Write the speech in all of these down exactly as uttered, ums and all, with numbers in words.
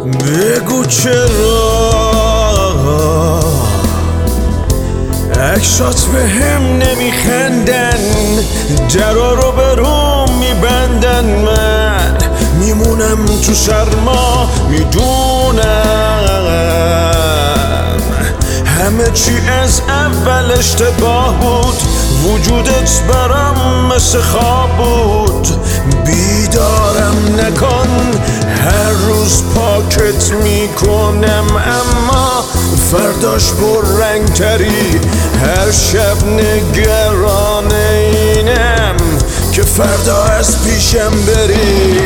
بگو چرا عکسات به هم نمیخندن، درا رو به روم میبندن، من میمونم تو سرما میدونم همه چی از اول اشتباه بود، وجودت برام مثل خواب بود. بیدارم نکن، هر روز پاکت میکنم اما فرداش پر رنگ تری. هر شب نگران اینم که فردا از پیشم بری.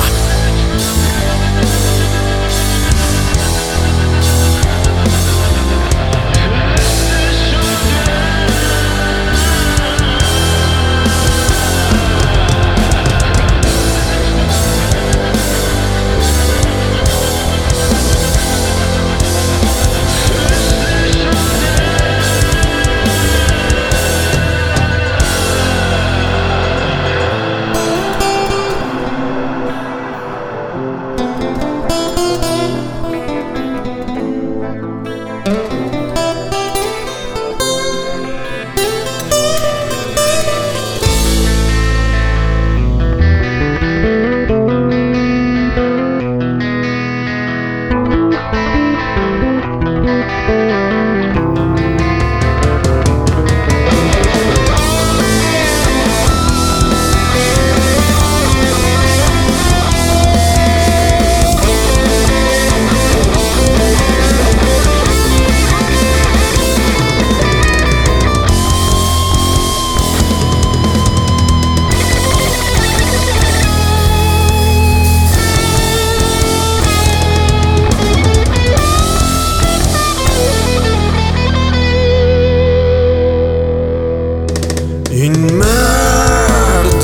این مرد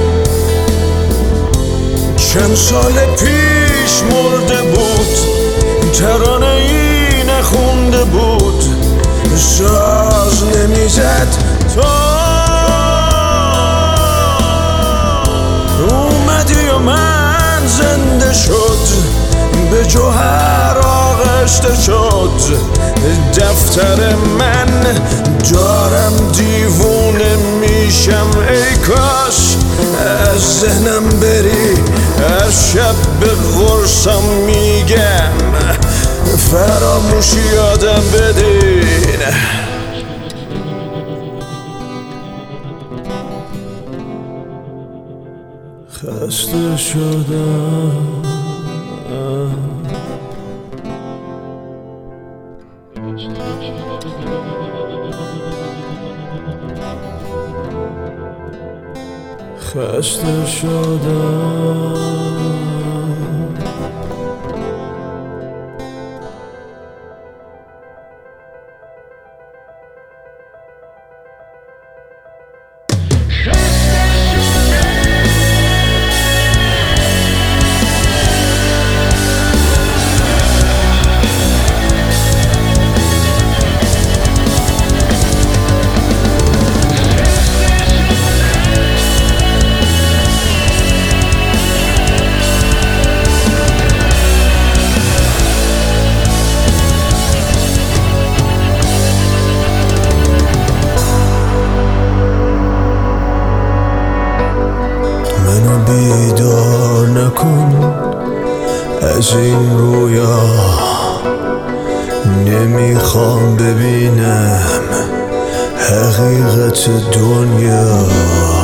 چند سال پیش مرده بود، ترانه ای نخونده بود، ساز نمیزد تو اومدی و من زنده شد، به جوهر آغشته شد دفتر من. دارم دیوونه میشم ای کاش از ذهنم بری. هر شب به قرصم میگم فراموشی یادم بدین. خسته شدم خسته شدم بیدار نکن از این رویا، نمیخوام ببینم حقیقت دنیا.